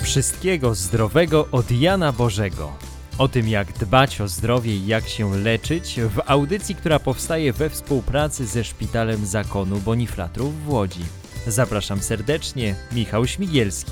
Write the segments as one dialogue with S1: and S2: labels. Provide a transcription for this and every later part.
S1: Wszystkiego zdrowego od Jana Bożego. O tym, jak dbać o zdrowie i jak się leczyć, w audycji, która powstaje we współpracy ze Szpitalem Zakonu Bonifratrów w Łodzi. Zapraszam serdecznie, Michał Śmigielski.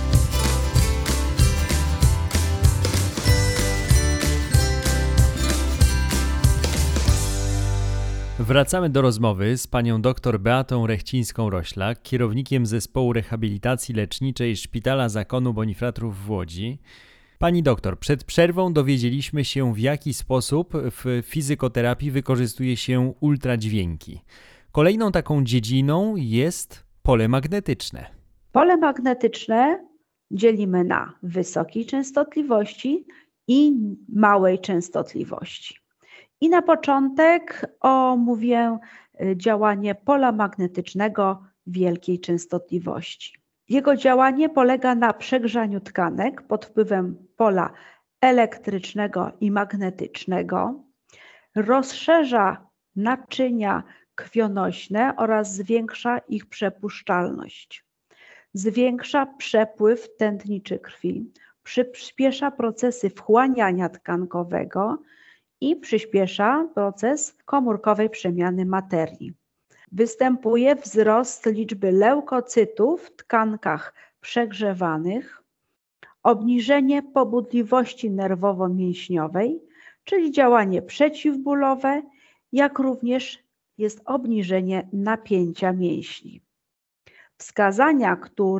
S1: Wracamy do rozmowy z panią dr Beatą Rechcińską-Roślak, kierownikiem Zespołu Rehabilitacji Leczniczej Szpitala Zakonu Bonifratrów w Łodzi. Pani doktor, przed przerwą dowiedzieliśmy się, w jaki sposób w fizykoterapii wykorzystuje się ultradźwięki. Kolejną taką dziedziną jest pole magnetyczne.
S2: Pole magnetyczne dzielimy na wysokiej częstotliwości i małej częstotliwości. I na początek omówię działanie pola magnetycznego wielkiej częstotliwości. Jego działanie polega na przegrzaniu tkanek pod wpływem pola elektrycznego i magnetycznego, rozszerza naczynia krwionośne oraz zwiększa ich przepuszczalność. Zwiększa przepływ tętniczy krwi, przyspiesza procesy wchłaniania tkankowego i przyspiesza proces komórkowej przemiany materii. Występuje wzrost liczby leukocytów w tkankach przegrzewanych, obniżenie pobudliwości nerwowo-mięśniowej, czyli działanie przeciwbólowe, jak również jest obniżenie napięcia mięśni. Wskazania,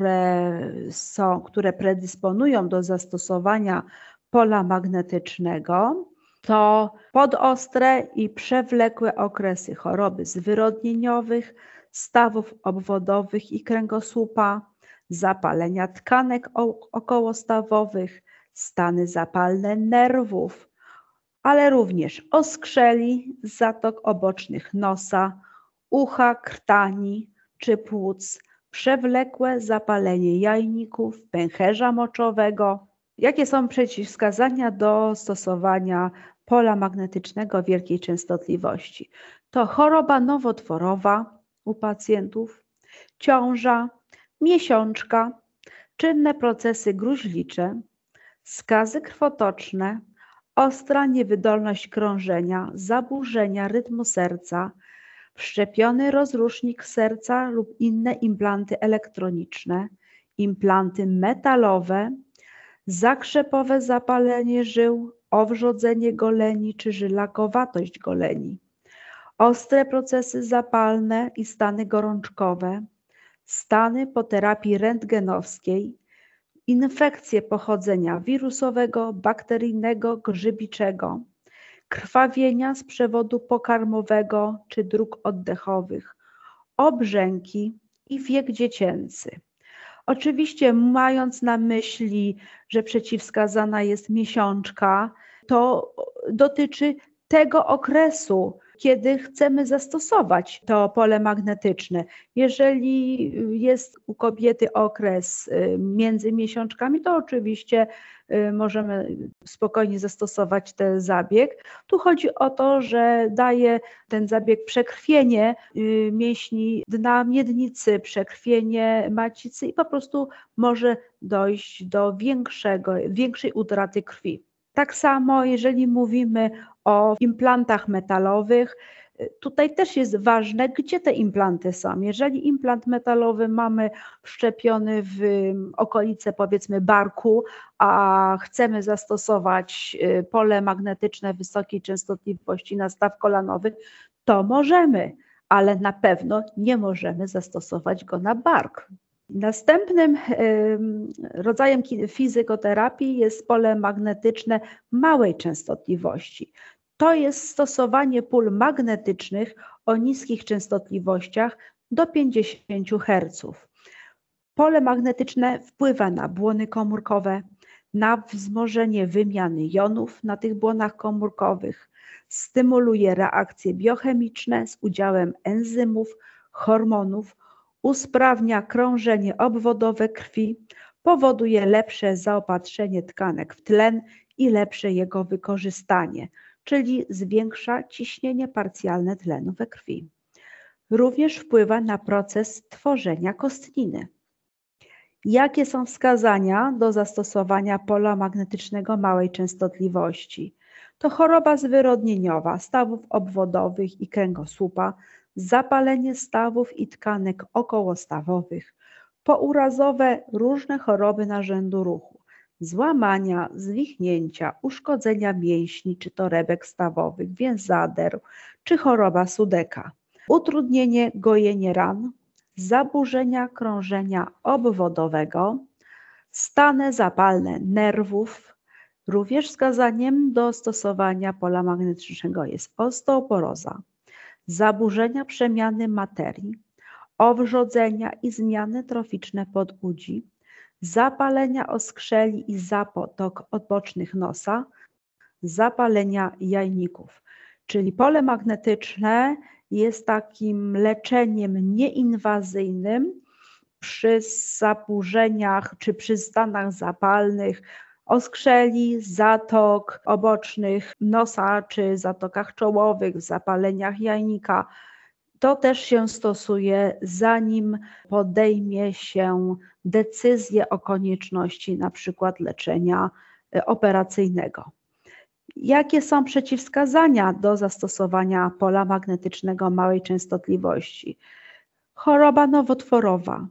S2: które predysponują do zastosowania pola magnetycznego, to podostre i przewlekłe okresy choroby zwyrodnieniowych, stawów obwodowych i kręgosłupa, zapalenia tkanek okołostawowych, stany zapalne nerwów, ale również oskrzeli, zatok obocznych nosa, ucha, krtani czy płuc, przewlekłe zapalenie jajników, pęcherza moczowego. Jakie są przeciwwskazania do stosowania pola magnetycznego wielkiej częstotliwości? To choroba nowotworowa u pacjentów, ciąża, miesiączka, czynne procesy gruźlicze, skazy krwotoczne, ostra niewydolność krążenia, zaburzenia rytmu serca, wszczepiony rozrusznik serca lub inne implanty elektroniczne, implanty metalowe, zakrzepowe zapalenie żył, owrzodzenie goleni czy żylakowatość goleni, ostre procesy zapalne i stany gorączkowe, stany po terapii rentgenowskiej, infekcje pochodzenia wirusowego, bakteryjnego, grzybiczego, krwawienia z przewodu pokarmowego czy dróg oddechowych, obrzęki i wiek dziecięcy. Oczywiście mając na myśli, że przeciwwskazana jest miesiączka, to dotyczy tego okresu, kiedy chcemy zastosować to pole magnetyczne. Jeżeli jest u kobiety okres między miesiączkami, to oczywiście możemy spokojnie zastosować ten zabieg. Tu chodzi o to, że daje ten zabieg przekrwienie mięśni dna miednicy, przekrwienie macicy i po prostu może dojść do większej utraty krwi. Tak samo, jeżeli mówimy o implantach metalowych, tutaj też jest ważne, gdzie te implanty są. Jeżeli implant metalowy mamy wszczepiony w okolice, powiedzmy, barku, a chcemy zastosować pole magnetyczne wysokiej częstotliwości na staw kolanowy, to możemy, ale na pewno nie możemy zastosować go na bark. Następnym rodzajem fizykoterapii jest pole magnetyczne małej częstotliwości. To jest stosowanie pól magnetycznych o niskich częstotliwościach do 50 Hz. Pole magnetyczne wpływa na błony komórkowe, na wzmożenie wymiany jonów na tych błonach komórkowych, stymuluje reakcje biochemiczne z udziałem enzymów, hormonów, usprawnia krążenie obwodowe krwi, powoduje lepsze zaopatrzenie tkanek w tlen i lepsze jego wykorzystanie, czyli zwiększa ciśnienie parcjalne tlenu we krwi. Również wpływa na proces tworzenia kostniny. Jakie są wskazania do zastosowania pola magnetycznego małej częstotliwości? To choroba zwyrodnieniowa stawów obwodowych i kręgosłupa, zapalenie stawów i tkanek okołostawowych, pourazowe różne choroby narządu ruchu, złamania, zwichnięcia, uszkodzenia mięśni czy torebek stawowych, więzadeł czy choroba Sudeka, utrudnienie gojenia ran, zaburzenia krążenia obwodowego, stany zapalne nerwów. Również wskazaniem do stosowania pola magnetycznego jest osteoporoza, zaburzenia przemiany materii, owrzodzenia i zmiany troficzne podudzi, zapalenia oskrzeli i zapotok odbocznych nosa, zapalenia jajników. Czyli pole magnetyczne jest takim leczeniem nieinwazyjnym przy zaburzeniach czy przy stanach zapalnych oskrzeli, zatok obocznych nosa czy zatokach czołowych, zapaleniach jajnika. To też się stosuje, zanim podejmie się decyzję o konieczności na przykład leczenia operacyjnego. Jakie są przeciwwskazania do zastosowania pola magnetycznego małej częstotliwości? Choroba nowotworowa,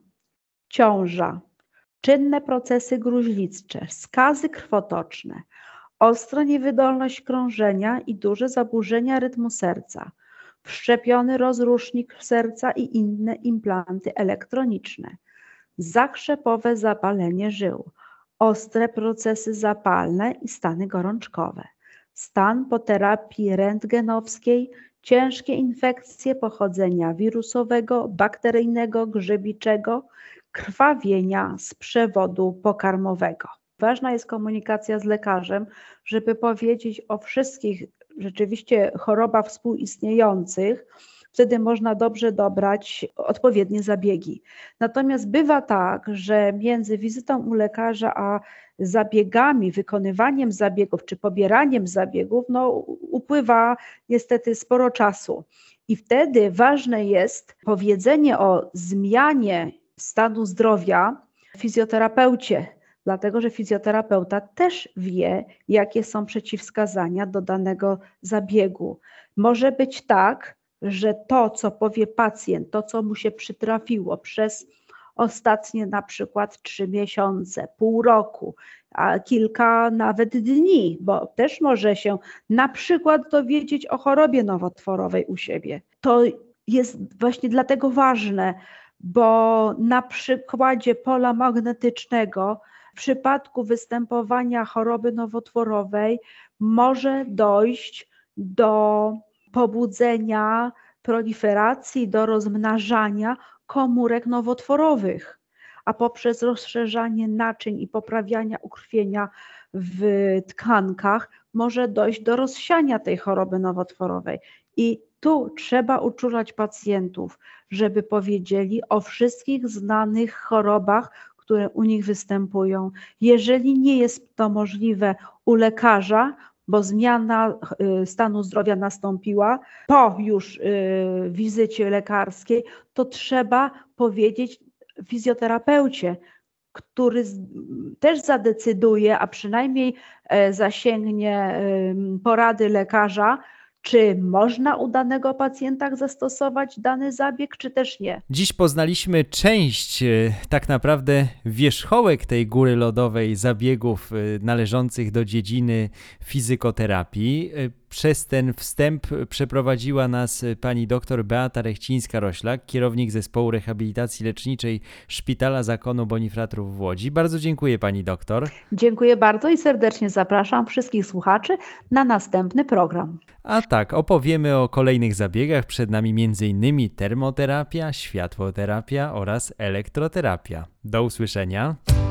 S2: ciąża, czynne procesy gruźliczne, skazy krwotoczne, ostra niewydolność krążenia i duże zaburzenia rytmu serca, wszczepiony rozrusznik serca i inne implanty elektroniczne, zakrzepowe zapalenie żył, ostre procesy zapalne i stany gorączkowe, stan po terapii rentgenowskiej, ciężkie infekcje pochodzenia wirusowego, bakteryjnego, grzybiczego, krwawienia z przewodu pokarmowego. Ważna jest komunikacja z lekarzem, żeby powiedzieć o wszystkich rzeczywiście chorobach współistniejących. Wtedy można dobrze dobrać odpowiednie zabiegi. Natomiast bywa tak, że między wizytą u lekarza a zabiegami, wykonywaniem zabiegów czy pobieraniem zabiegów, upływa niestety sporo czasu. I wtedy ważne jest powiedzenie o zmianie stanu zdrowia fizjoterapeucie, dlatego że fizjoterapeuta też wie, jakie są przeciwwskazania do danego zabiegu. Może być tak, że to, co powie pacjent, to, co mu się przytrafiło przez ostatnie na przykład 3 miesiące, pół roku, a kilka nawet dni, bo też może się na przykład dowiedzieć o chorobie nowotworowej u siebie. To jest właśnie dlatego ważne, bo na przykładzie pola magnetycznego w przypadku występowania choroby nowotworowej może dojść do pobudzenia proliferacji, do rozmnażania komórek nowotworowych, a poprzez rozszerzanie naczyń i poprawiania ukrwienia w tkankach może dojść do rozsiania tej choroby nowotworowej. I tu trzeba uczulać pacjentów, żeby powiedzieli o wszystkich znanych chorobach, które u nich występują. Jeżeli nie jest to możliwe u lekarza, bo zmiana stanu zdrowia nastąpiła po już wizycie lekarskiej, to trzeba powiedzieć fizjoterapeucie, który też zadecyduje, a przynajmniej zasięgnie porady lekarza, czy można u danego pacjenta zastosować dany zabieg, czy też nie.
S1: Dziś poznaliśmy część tak naprawdę wierzchołek tej góry lodowej zabiegów należących do dziedziny fizykoterapii. Przez ten wstęp przeprowadziła nas pani dr Beata Rechcińska-Roślak, kierownik Zespołu Rehabilitacji Leczniczej Szpitala Zakonu Bonifratrów w Łodzi. Bardzo dziękuję pani doktor.
S2: Dziękuję bardzo i serdecznie zapraszam wszystkich słuchaczy na następny program.
S1: A tak, opowiemy o kolejnych zabiegach. Przed nami m.in. termoterapia, światłoterapia oraz elektroterapia. Do usłyszenia.